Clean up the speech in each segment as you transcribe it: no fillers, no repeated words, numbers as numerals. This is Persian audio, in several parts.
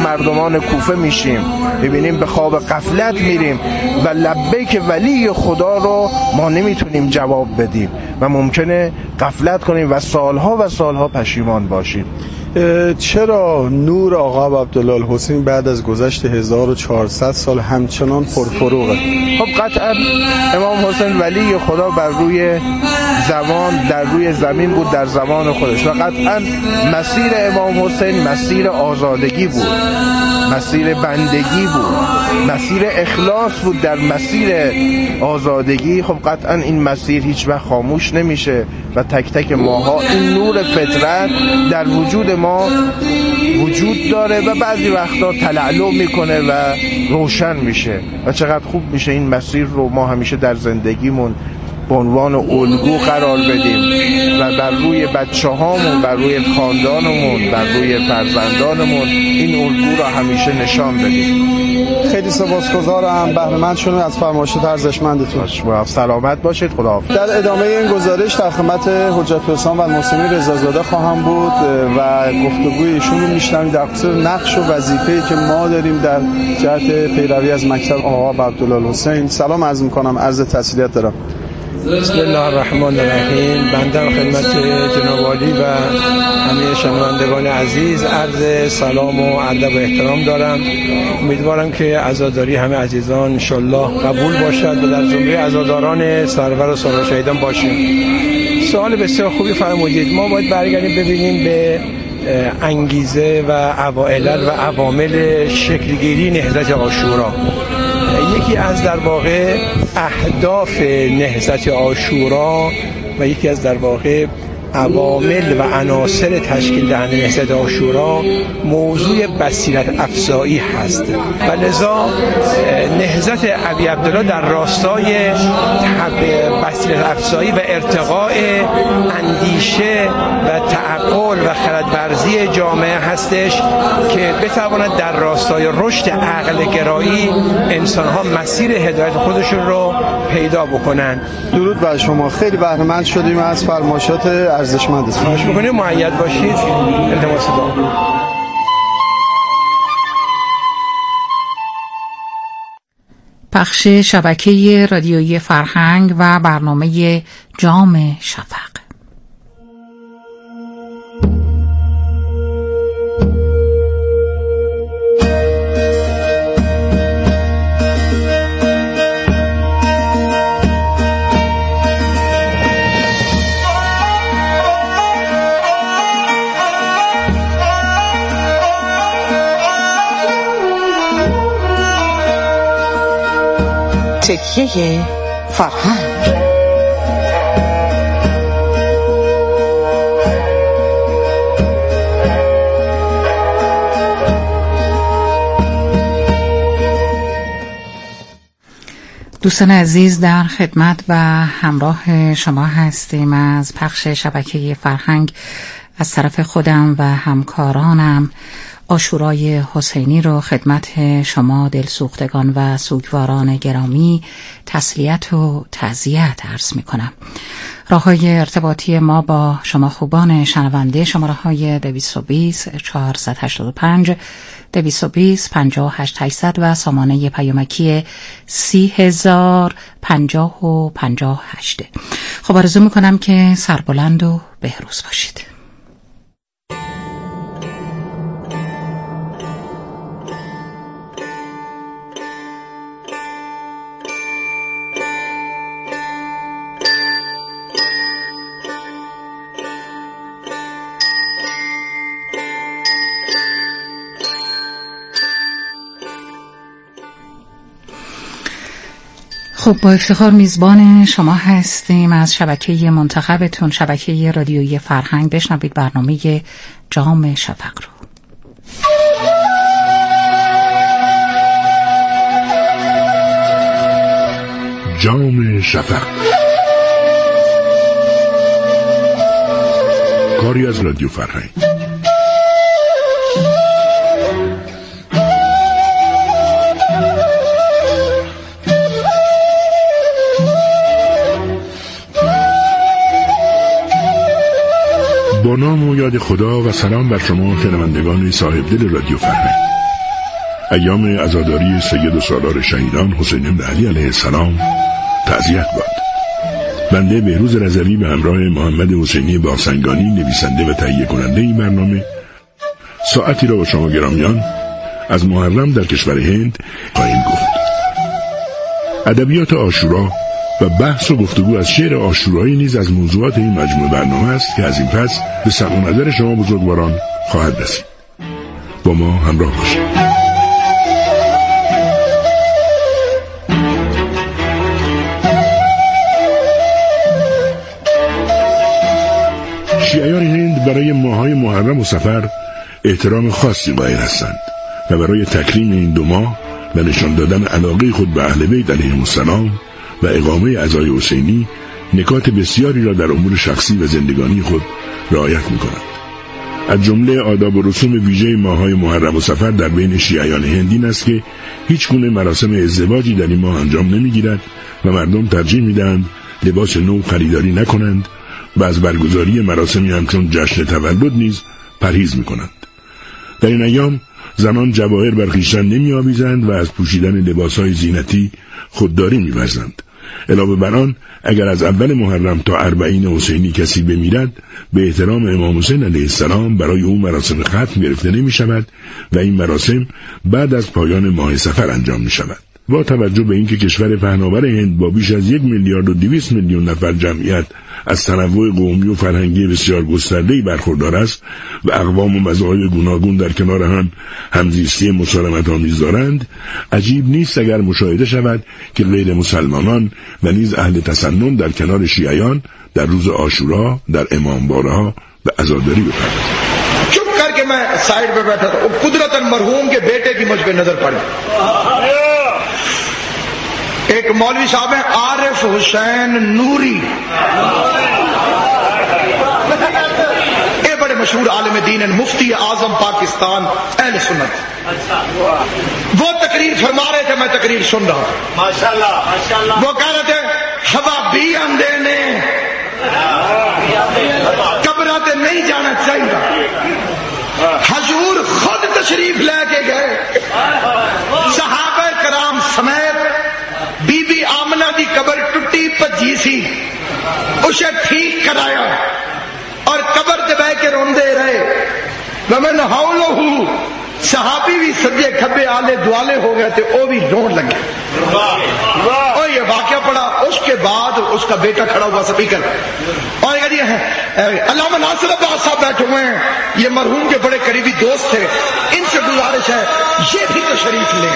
مردمان کوفه میشیم، ببینیم به خواب غفلت میریم و لبیک ولی خدا رو ما نمیتونیم جواب بدیم و ممکنه غفلت کنیم و سالها پشیمان باشیم. چرا نور آقا عبدالله الحسین بعد از گذشت 1400 سال همچنان پرفروغه؟ خب قطعا امام حسین ولی خدا بر روی زمان در روی زمین بود در زمان خودش و قطعا مسیر امام حسین مسیر آزادگی بود، مسیر بندگی بود، مسیر اخلاص بود در مسیر آزادگی. خب قطعا این مسیر هیچ وقت خاموش نمیشه و تک تک ماها این نور فطرت در وجود ما وجود داره و بعضی وقتا تلالو میکنه و روشن میشه و چقدر خوب میشه این مسیر رو ما همیشه در زندگیمون به عنوان الگو قرار بدیم و بر روی بچه هامون، بر روی خاندانمون، بر روی فرزندانمون این الگو را همیشه نشان بدیم. خیلی سپاسگزارم، بهره‌مند شدم از فرمایشات ارزشمندتون. سلامت باشید، خداحافظ. در ادامه این گزارش در خدمت حجت الاسلام و المسلمین رضازاده خواهم بود و گفتگوی ایشون رو میشنوید در خصوص نقش و وظیفه‌ای که ما داریم در جهت پیروی از مکتب آقا عبدالله الحسین. سلام عرض می‌کنم، عرض تسلیت دارم. بسم الله الرحمن الرحیم. بنده خدمت جناب عالی و همه شنوندگان عزیز عرض سلام و ادب و احترام دارم. امیدوارم که عزاداری همه عزیزان انشالله قبول باشد و در زمره عزاداران سرور و سالار شهیدان باشیم. سوال بسیار خوبی فرمودید. ما باید برگردیم ببینیم به انگیزه و عوائل و عوامل شکلگیری نهضت عاشورا. یکی از در واقع اهداف نهضت عاشورا و یکی از در واقع عوامل و عناصر تشکیل دهنده نهضت عاشورا موضوع بصیرت افزایی هست و لذا نهضت ابی عبدالله در راستای بصیرت افزایی و ارتقاء اندیشه و تعقل و خردورزی جامعه هستش که بتواند در راستای رشد عقل گرایی انسان‌ها مسیر هدایت خودشون رو پیدا بکنن. درود بر شما، خیلی بهره‌مند شدیم از فرمایشات ارزشمندتون. خواهش می‌کنیم مؤید باشید. التماس دارم. پخش شبکه رادیویی فرهنگ و برنامه جام شفق. تکیه فرهنگ. دوستان عزیز، در خدمت و همراه شما هستیم از پخش شبکه فرهنگ از طرف خودم و همکارانم. عاشورای حسینی رو خدمت شما دلسوختگان و سوگواران گرامی تسلیت و تعزیت عرض می کنم. راه‌های ارتباطی ما با شما خوبان شنونده شماره‌های 220 485 220 58800 و سامانه پیامکی 30050 خب آرزو می کنم که سربلند و بهروز باشید. خب با افتخار میزبان شما هستیم از شبکه منتخبتون، شبکه رادیویی فرهنگ. بشنوید برنامه جام شفق رو. جام شفق، کاری از رادیو فرهنگ. با نام و یاد خدا و سلام بر شما شنوندگان صاحب دل رادیو فرهنگ. ایام عزاداری سید و سالار شهیدان حسین بن علی علیه السلام تعزیت باد. بنده بهروز رضوی به همراه محمد حسینی باغسنگانی نویسنده و تهیه کننده این برنامه ساعتی را با شما گرامیان از محرم در کشور هند خواهیم گفت. ادبیات عاشورا و بحث و گفتگو از شعر عاشورایی نیز از موضوعات این مجموعه برنامه است که از این پس به سمع و نظر شما بزرگواران خواهد رسید. با ما همراه باشید. شیعیان هند برای ماه‌های محرم و صفر احترام خاصی قائل هستند و برای تکریم این دو ماه و نشان دادن علاقه خود به اهل بیت علیهم السلام و اقامه عزای حسینی نکات بسیاری را در امور شخصی و زندگانی خود رعایت می‌کنند. از جمله آداب و رسوم ویژه ماه‌های محرم و صفر در بین شیعیان هند این است که هیچ گونه مراسم ازدواجی در این ماه انجام نمی‌گیرد و مردم ترجیح می‌دهند لباس نو خریداری نکنند و از برگزاری مراسمی همچون جشن تولد نیز پرهیز می‌کنند. در این ایام زنان جواهر بر خویشتن نمی‌آویزند و از پوشیدن لباس‌های زینتی خودداری می‌ورزند. علاوه بر آن اگر از اول محرم تا اربعین حسینی کسی بمیرد به احترام امام حسین علیه السلام برای او مراسم ختم گرفته نمی‌شود و این مراسم بعد از پایان ماه صفر انجام می‌شود. با توجه به اینکه کشور پهناور هند با بیش از 1,200,000,000 نفر جمعیت از تنوع قومی و فرهنگی بسیار گسترده‌ای برخوردار است و اقوام و مذاهب گوناگون در کنار هم همزیستی مسالمت‌آمیز دارند، عجیب نیست اگر مشاهده شود که غیر مسلمانان و نیز اهل تسنن در کنار شیعیان در روز عاشورا در امامباره‌ها و عزاداری بپردازند. چپ کر کے میں سائیڈ پہ بیٹھا تھا، قدرتاً مرحوم کے بیٹے کی مجھ پہ نظر پڑی. ایک مولوی صاحب ہیں عارف حسین نوری، یہ بڑے مشہور عالم دین ہیں، مفتی اعظم پاکستان اہل سنت. وہ تقریر فرما رہے تھے، میں تقریر سن رہا تھا. ماشاءاللہ وہ کہہ رہے تھے حبابی اندے نے قبروں تے نہیں جانا چاہیے. حضور خود تشریف لے کے گئے، صحابہ کرام سمیت. بی بی آمنہ دی قبر ٹوٹی پجی سی، اسے ٹھیک کرایا اور قبر تے بیٹھ کے روندے رہے. ومن حولہ صحابی بھی سجے کھبے آلے دوالے ہو گئے تھے، وہ بھی رون لگے. اور یہ واقعہ پڑا. اس کے بعد اس کا بیٹا کھڑا ہوا اسپیکر اور علامہ ناصر عباس صاحب بیٹھے ہوئے ہیں، یہ مرحوم کے بڑے قریبی دوست تھے، ان سے گزارش ہے یہ بھی تشریف لیں.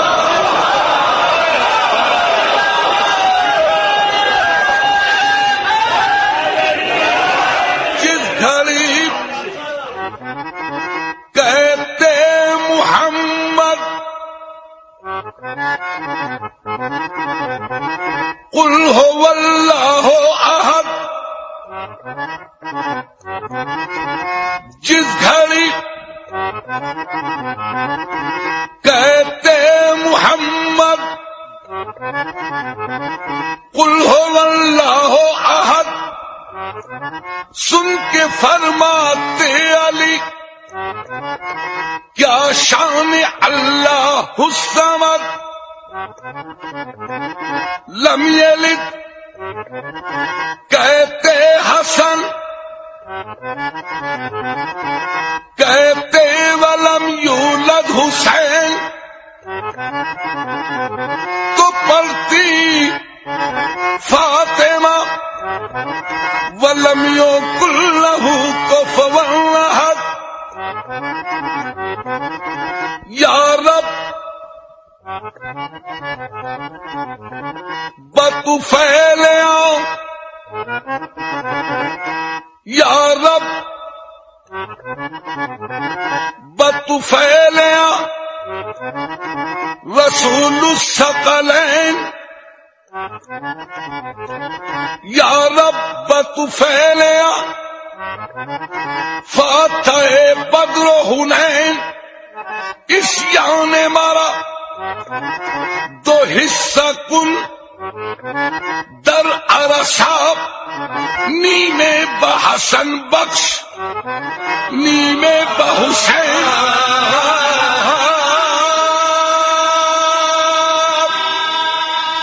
قل هو اللہ احد، جس گھڑی کہتے محمد قل هو اللہ احد، سن کے فرماتے علی کیا شان اللہ الصمد، لم یلد کہتے حسن، کہتے ولم یولد حسین، تو پڑھتی فاطمہ ولم یکن لہ کفوا احد. یا رب بطفیل آؤ، یا رب بطفیل آؤ، رسول الثقلین، یا رب بطفیل آؤ، فاتح بدر و حنین. اس یعنی مارا دو حصہ کن در عرصاب، نیمے بحسن بخش نیمے بحسین.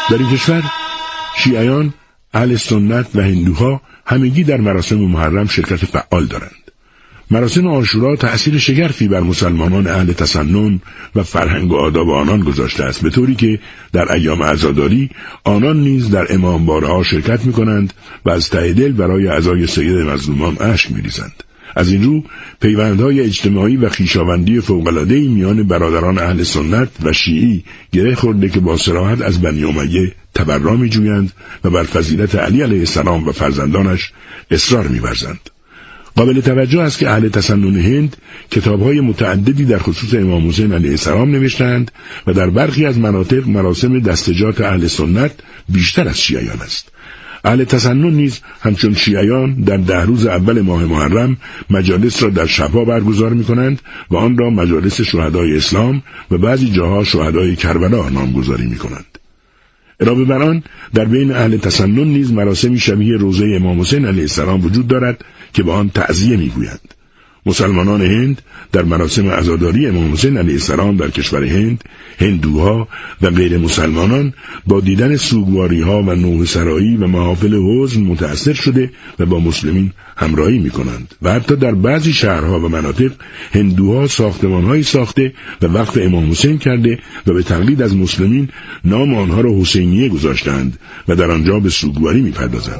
در این کشور شیعیان، اهل سنت و هندوها همگی در مراسم محرم شرکت فعال دارند. مراسم عاشورا تأثیر شگرفی بر مسلمانان اهل تسنن و فرهنگ و آداب آنان گذاشته است، به طوری که در ایام عزاداری آنان نیز در امامبارها شرکت می‌کنند و از ته دل برای عزای سید مظلومان اشک می‌ریزند. از این رو پیوندهای اجتماعی و خویشاوندی فوق‌العاده‌ای میان برادران اهل سنت و شیعی گره خورده که با صراحت از بنی امیه تبرا می‌جویند و بر فضیلت علی علیه السلام و فرزندانش اصرار می‌ورزند. قابل توجه است که اهل تسنن هند کتاب‌های متعددی در خصوص امام حسین علیه السلام نوشتند و در برخی از مناطق مراسم دستجات اهل سنت بیشتر از شیعیان است. اهل تسنن نیز همچون شیعیان در 10 روز اول ماه محرم مجالس را در شب‌ها برگزار می‌کنند و آن را مجالس شهدای اسلام و بعضی جاها شهدای کربلا نامگذاری می‌کنند. علاوه بر آن در بین اهل تسنن نیز مراسمی شبیه روزه امام حسین علیه السلام وجود دارد که به آن تعزیه می‌گویند. مسلمانان هند در مراسم عزاداری امام حسین علیه السلام در کشور هند، هندوها و غیر مسلمانان با دیدن سوگواری‌ها و نوحه سرایی و محافل حزن متأثر شده و با مسلمین همراهی می‌کنند و حتی در بعضی شهرها و مناطق هندوها ساختمان‌هایی ساخته و وقف امام حسین کرده و به تقلید از مسلمین نام آنها را حسینیه گذاشتند و در آنجا به سوگواری می‌پردازند.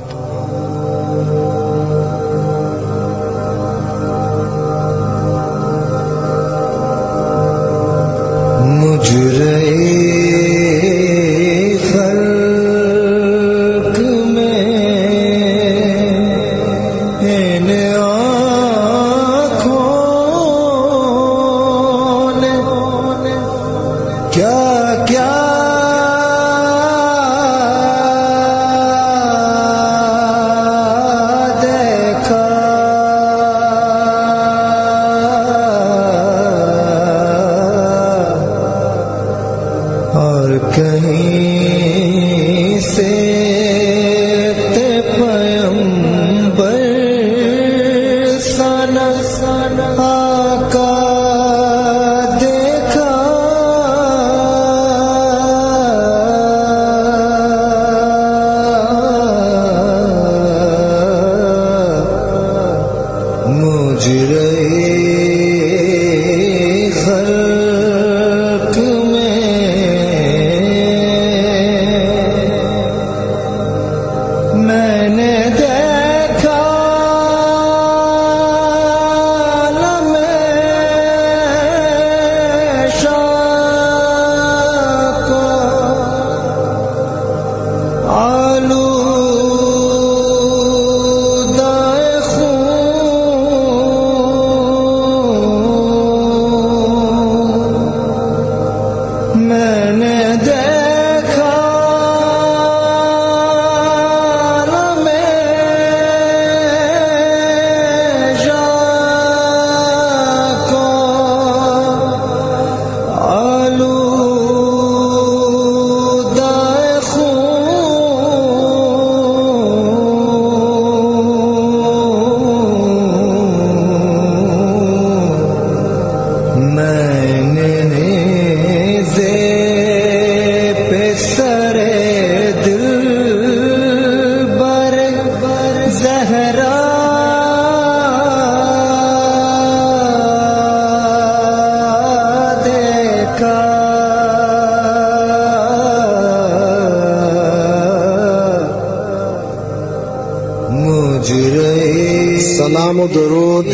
سلام و درود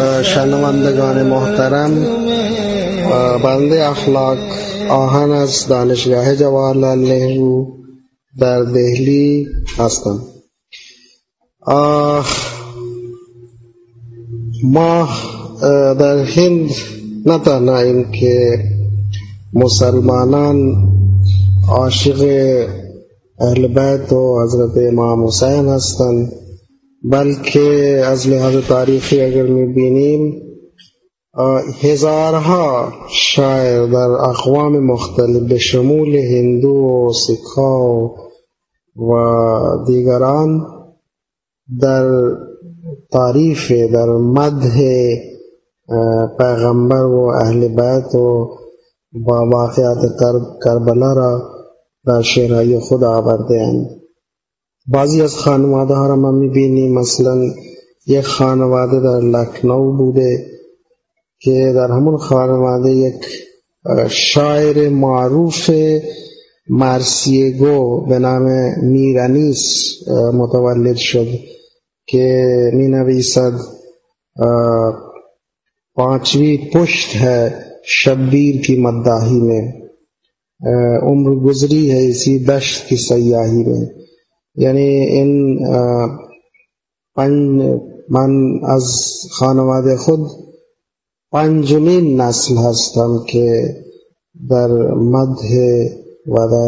شنوندگان محترم. بنده اخلاق آهن از دانشگاه جواهرلال نهرو در دهلی هستم. ما در هند نه تنها این که مسلمانان عاشق اهل بیت و حضرت امام حسین هستند، بلکه از لحاظ تاریخی اگر می‌بینیم هزارها شاعر در اقوام مختلف به شمول هندو و سیکها و دیگران در تعریف در مدح پیغمبر و اهل بیت و واقعات کربلا را در شعرهای خود آورده اند. بعضی از خانواده ها را ما میبینیم، مثلا یک خانواده در لکنو بوده که در همون خانواده یک شاعر معروف مرثیه‌گو به نام میرانیس متولد شد که می نویسد پانچویں پشت ہے شبیر کی مداحی میں، عمر گزری ہے اسی دشت کی سیاحی میں. یعنی این من از خانواده خود پنجمین نسل هستم که در مدح و در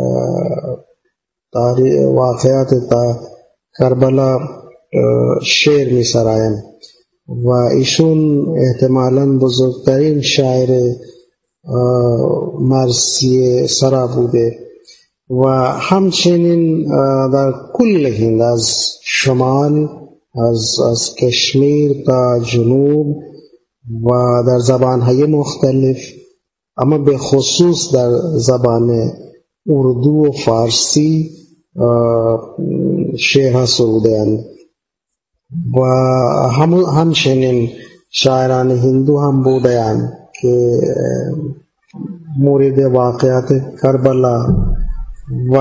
واقعات کربلا شعر می سرایم و ایشون احتمالاً بزرگترین شاعر مرثیه سرا بوده و همچنین در کل هند، از شمال از کشمیر تا جنوب و در زبانهای مختلف، اما به خصوص در زبان اردو و فارسی شعرها سروده‌اند و همچنین شاعران هندو هم بودند که مورد واقعات کربلا و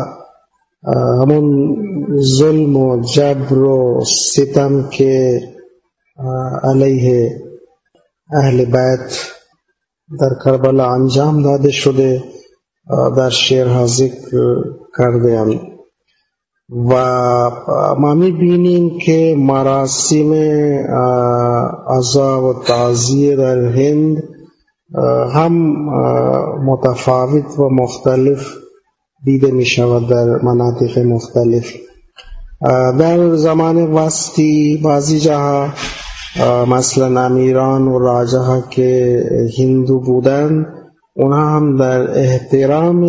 همون ظلم و جبر و ستم که علیه اهل بیت در کربلا انجام داده شده در شعرها ذکر کرده‌اند. و ما می‌بینیم که مراسم عزا و تعزیه در هند هم متفاوت و مختلف دیده می شود در مناطق مختلف. در زمان وسطی بعضی جاها مثلا امیران و راجاها که هندو بودند، اونها هم در احترام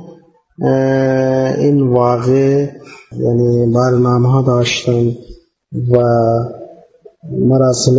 این واقع یعنی برنامه ها داشتن و مراسم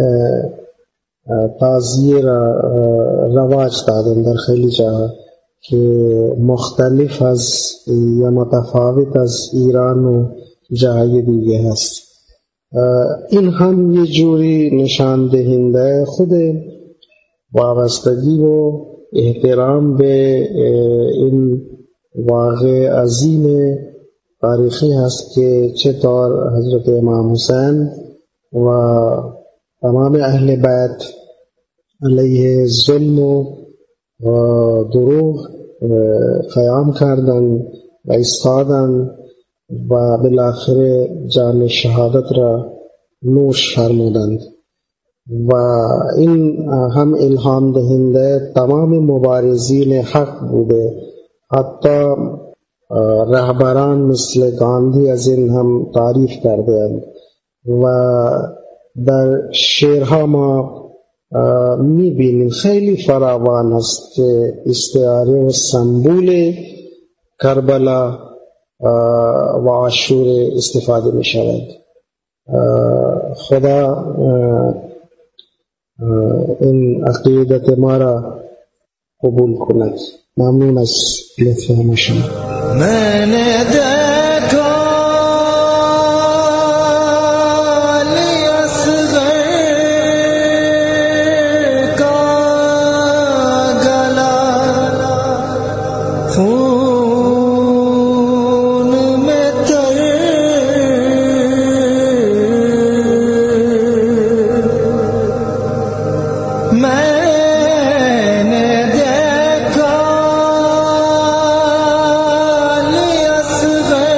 تعزیه را رواج دادن در خیلی جاها که مختلف از یا متفاوت از ایران و جاهای دیگه هست. این هم یه جوری نشان دهنده خود وابستگی و احترام به این واقع عظیم تاریخی هست که چطور حضرت امام حسین و تمام اهل بیت علیه ظلم و دروغ قیام کردن و ایستادن و بالاخره جام شهادت را نوش فرمودند و این هم الهام دهنده تمام مبارزین حق بوده. حتی رهبران مثل گاندھی از این هم تعریف کردند و در شعرها ما میبینیم خیلی فراوان است که استعاره و سمبول کربلا و عاشور استفاده می شود. خدا این عقیدت ما را قبول کند. ممنون از لطف همه شما. मैंने देखा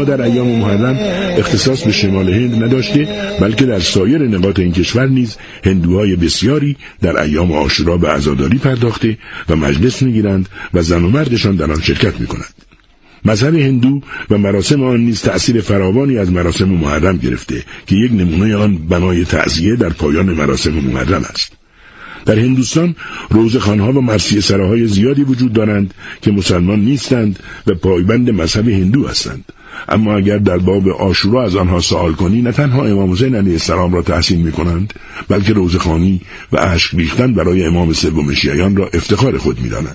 در ایام محرم اختصاص به شمال هند نداشته، بلکه در سایر نقاط این کشور نیز هندوهای بسیاری در ایام عاشورا به عزاداری پرداخته و مجلس میگیرند و زن و مردشان در آن شرکت میکنند. مذهب هندو و مراسم آن نیز تأثیر فراوانی از مراسم محرم گرفته که یک نمونه آن بنای تعزیه در پایان مراسم محرم است. در هندوستان روزخوان‌ها و مرثیه سراهای زیادی وجود دارند که مسلمان نیستند و پایبند مذهب هندو هستند. اما اگر در باب عاشورا از آنها سوال کنی، نه تنها امام حسین علیه السلام را تحسین می‌کنند، بلکه روزخوانی و اشک ریختن برای امام سوم شیعیان را افتخار خود می‌دانند.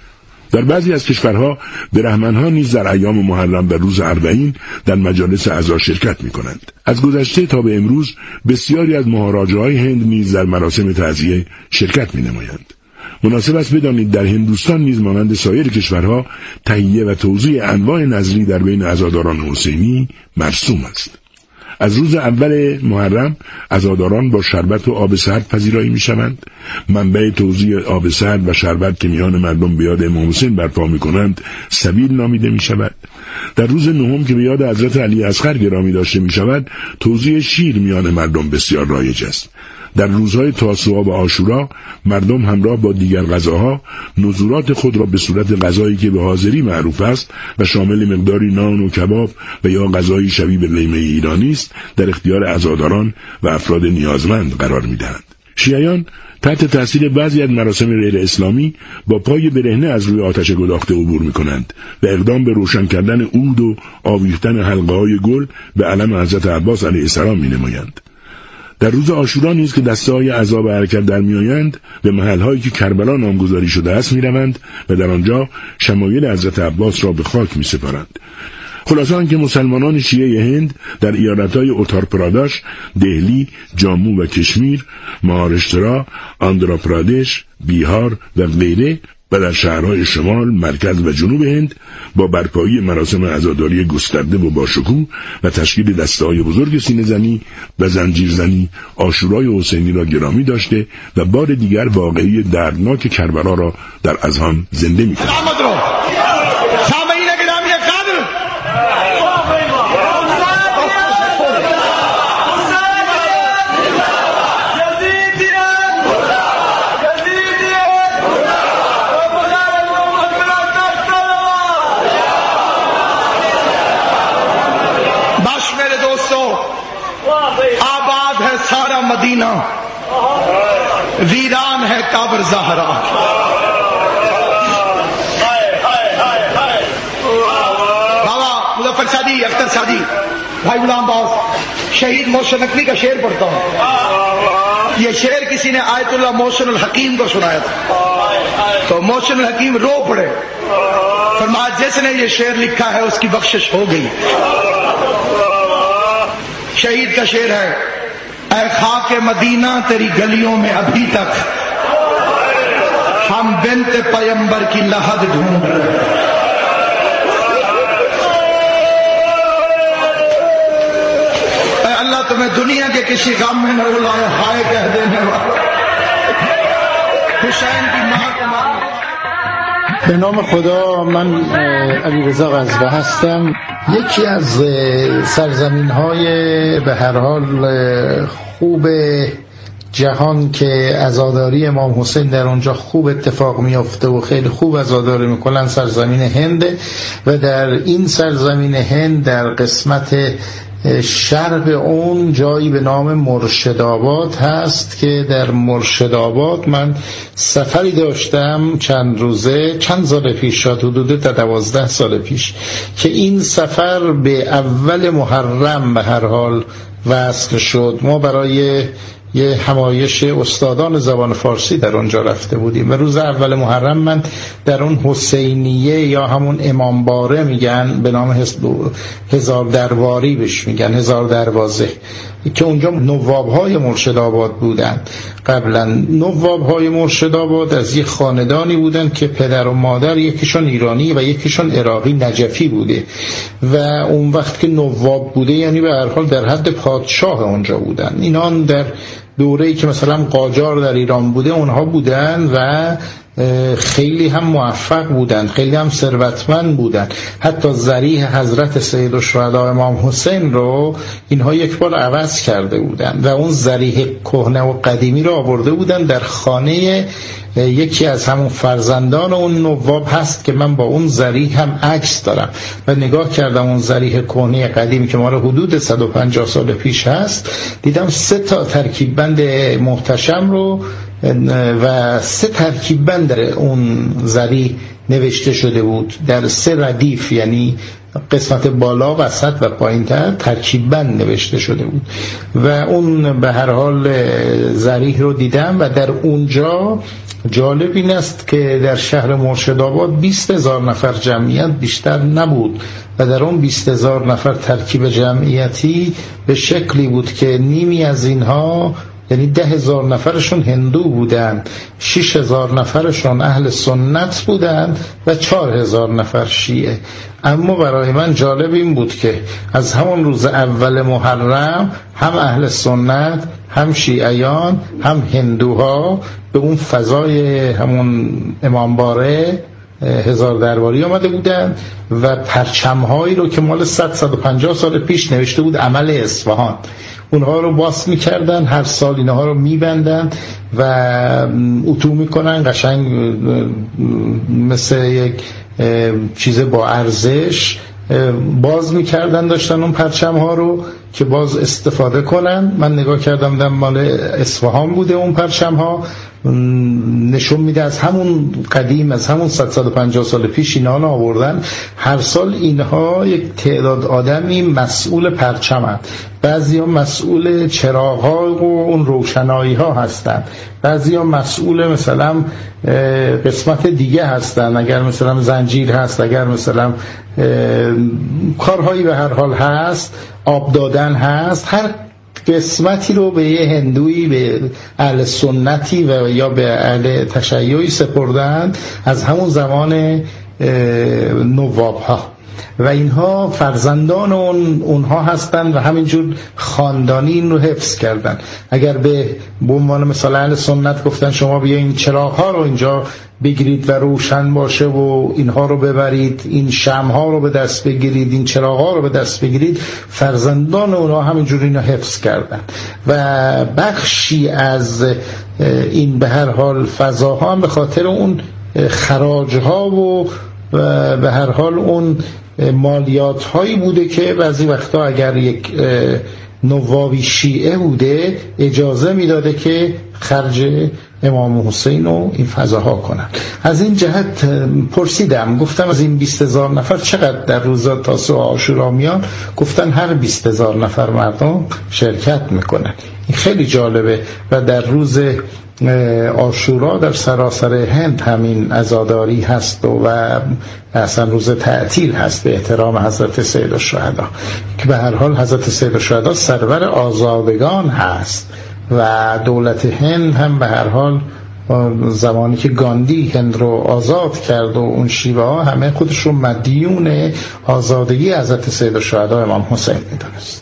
در بعضی از کشورها برهمن‌ها نیز در ایام محرم و روز اربعین در مجالس عزا شرکت می‌کنند. از گذشته تا به امروز بسیاری از مهاراجاهای هند نیز در مراسم تعزیه شرکت می‌نمایند. مناسب است بدانید در هندوستان نیز مانند سایر کشورها تهیه و توزیع انواع نذری در بین عزاداران حسینی مرسوم است. از روز اول محرم عزاداران با شربت و آب سرد پذیرایی می‌شوند. منبع توزیع آب سرد و شربت که میان مردم به یاد امام حسین برپا می‌کنند سبیل نامیده می‌شود. در روز نهم که به یاد حضرت علی اصغر گرامی داشته می‌شود، توزیع شیر میان مردم بسیار رایج است. در روزهای تاسوعا و عاشورا مردم همراه با دیگر غذاها نزولات خود را به صورت غذایی که به حاضری معروف است و شامل مقداری نان و کباب و یا غذایی شبیه به لیمه ایرانی است در اختیار عزاداران و افراد نیازمند قرار می‌دهند. شیعیان تحت تأثیر بعضی از مراسم غیر اسلامی با پای برهنه از روی آتش گداخته عبور می‌کنند و اقدام به روشن کردن عود و آویختن حلقه‌های گل به علم حضرت عباس علیه السلام می‌نمایند. در روز عاشورا نیز که دسته‌های عزا به حرکت در میآیند، به محل‌هایی که کربلا نامگذاری شده است می‌روند و در آنجا شمایل حضرت عباس را به خاک می‌سپارند. خلاصه آنکه مسلمانان شیعه هند در ایالت‌های اتار پرادش، دهلی، جامو و کشمیر، مهارشترا، آندھرا پرادش، بیهار و غیره و در شهرهای شمال، مرکز و جنوب هند با برپایی مراسم عزاداری گسترده و باشکوه و تشکیل دسته‌های بزرگ سینه‌زنی و زنجیرزنی عاشورای حسینی را گرامی داشته و بار دیگر واقعی دردناک کربلا را در اذهان زنده می‌کند. मदीना वीरान है काबर ज़हरा। बाबा मुज़फ़्फ़र सादी, अख्तर सादी, भाई गुलाम बास, शहीद मोहसिन नकवी का शेर पढ़ता हूँ। ये शेर किसी ने आयतुल्लाह मोहसिन अल हकीम को सुनाया था, तो मोहसिन अल हकीम रो पड़े, फरमाया जिसने ये शेर लिखा है उसकी बख्शिश हो गई। शहीद का शेर है, ऐ खाके मदीना तेरी गलियों में अभी तक हम बिन्ते पैगंबर की लहद ढूंढ रहे हैं। अल्लाह तुम्हें दुनिया के किसी गम में न रुलाए, हाय कह देने वाला हुसैन की मां के नाम। به نام خدا، من علیرضا غزوه هستم. یکی از سرزمین‌های به هر حال خوب جهان که عزاداری امام حسین در اونجا خوب اتفاق میافته و خیلی خوب عزاداری میکنن سرزمین هند و در این سرزمین هند در قسمت شرق اون جایی به نام مرشدآباد هست که در مرشدآباد من سفری داشتم چند روزه، چند سال پیش، شاید حدود 12 سال پیش، که این سفر به اول محرم به هر حال وصل شد. ما برای یه همایش استادان زبان فارسی در اونجا رفته بودیم و روز اول محرم من در اون حسینیه یا همون امامباره میگن، به نام هزار درباری بهش میگن، هزار دروازه، که اونجا نواب‌های مرشدآباد بودن. قبلا نواب‌های مرشدآباد از یه خاندانی بودن که پدر و مادر یکیشون ایرانی و یکیشون عراقی نجفی بوده و اون وقت که نواب بوده یعنی به هر حال در حد پادشاه اونجا بودن. اینا در دوره‌ای که مثلا قاجار در ایران بوده اونها بودن و خیلی هم موفق بودند، خیلی هم ثروتمند بودند. حتی ضریح حضرت سیدالشهدا امام حسین رو اینها یک بار عوض کرده بودند و اون ضریح کهنه و قدیمی رو آورده بودند در خانه یکی از همون فرزندان اون نواب هست که من با اون ضریح هم عکس دارم و نگاه کردم اون ضریح کهنه قدیمی که ما رو حدود 150 سال پیش هست، دیدم 3 ترکیب بند محتشم رو و 3 ترکیب بند در اون ضریح نوشته شده بود در 3 ردیف، یعنی قسمت بالا، وسط و پایین‌تر ترکیب بند نوشته شده بود و اون به هر حال ضریح رو دیدم و در اونجا جالب این است که در شهر مرشدآباد 20,000 نفر جمعیت بیشتر نبود و در اون 20,000 نفر ترکیب جمعیتی به شکلی بود که نیمی از اینها، یعنی 10,000 نفرشون هندو بودن، 6,000 نفرشون اهل سنت بودن و 4,000 نفر شیعه. اما برای من جالب این بود که از همون روز اول محرم هم اهل سنت، هم شیعیان، هم هندوها به اون فضای همون امامباره هزار درباری آمده بودن و پرچم‌هایی رو که مال 100-150 سال پیش نوشته بود عمل اصفهان، اونها رو باز می‌کردن، هر سال اینها رو می‌بندن و اتو می‌کنن قشنگ مثل یک چیز با ارزش باز می‌کردن، داشتن اون پرچم‌ها رو که باز استفاده کنن. من نگاه کردم دیدم مال اصفهان بوده اون پرچم‌ها، نشون میده از همون قدیم، از همون 100-150 سال پیش اینا رو آوردن. هر سال اینها یک تعداد آدمی مسئول پرچمن، بعضیا مسئول چراغ‌ها و اون روشنایی‌ها هستن، بعضیا مسئول مثلا قسمت دیگه هستن، اگر مثلا زنجیر هست، اگر مثلا کارهایی به هر حال هست، آب دادن هست، هر قسمتی رو به یه هندویی، به اهل سنتی و یا به اهل تشیعی سپردند از همون زمان نواب ها و اینها فرزندان اونها هستند و همینجور خاندانی این رو حفظ کردن. اگر به عنوان مثال اهل سنت گفتن شما بیا این چراغ ها رو اینجا بگیرید و روشن باشه و اینها رو ببرید، این شمع ها رو به دست بگیرید، این چراغ ها رو به دست بگیرید، فرزندان اونها همینجور اینو حفظ کردن و بخشی از این به هر حال فضاها هم به خاطر اون خراج ها و به هر حال اون مالیات هایی بوده که بعضی وقتا اگر یک نوابی شیعه بوده اجازه میداده که خرج امام حسین و این فضاها کنن. از این جهت پرسیدم، گفتم از این 20,000 نفر چقدر در روزا تاسوعا و عاشورا میان؟ گفتن هر 20,000 نفر مردم شرکت میکنن. این خیلی جالبه و در روز عاشورا در سراسر هند همین عزاداری هست و اصلا روز تعطیل هست به احترام حضرت سیدالشهدا که به هر حال حضرت سیدالشهدا سرور آزادگان هست و دولت هند هم به هر حال زمانی که گاندی هند رو آزاد کرد و اون شیوه ها همه خودش رو مدیون آزادگی حضرت سیدالشهدا امام حسین میدونست.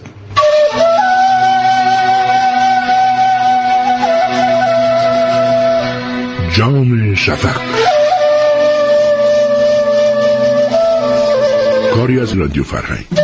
جام شفق، کاری از رادیو فرهنگ.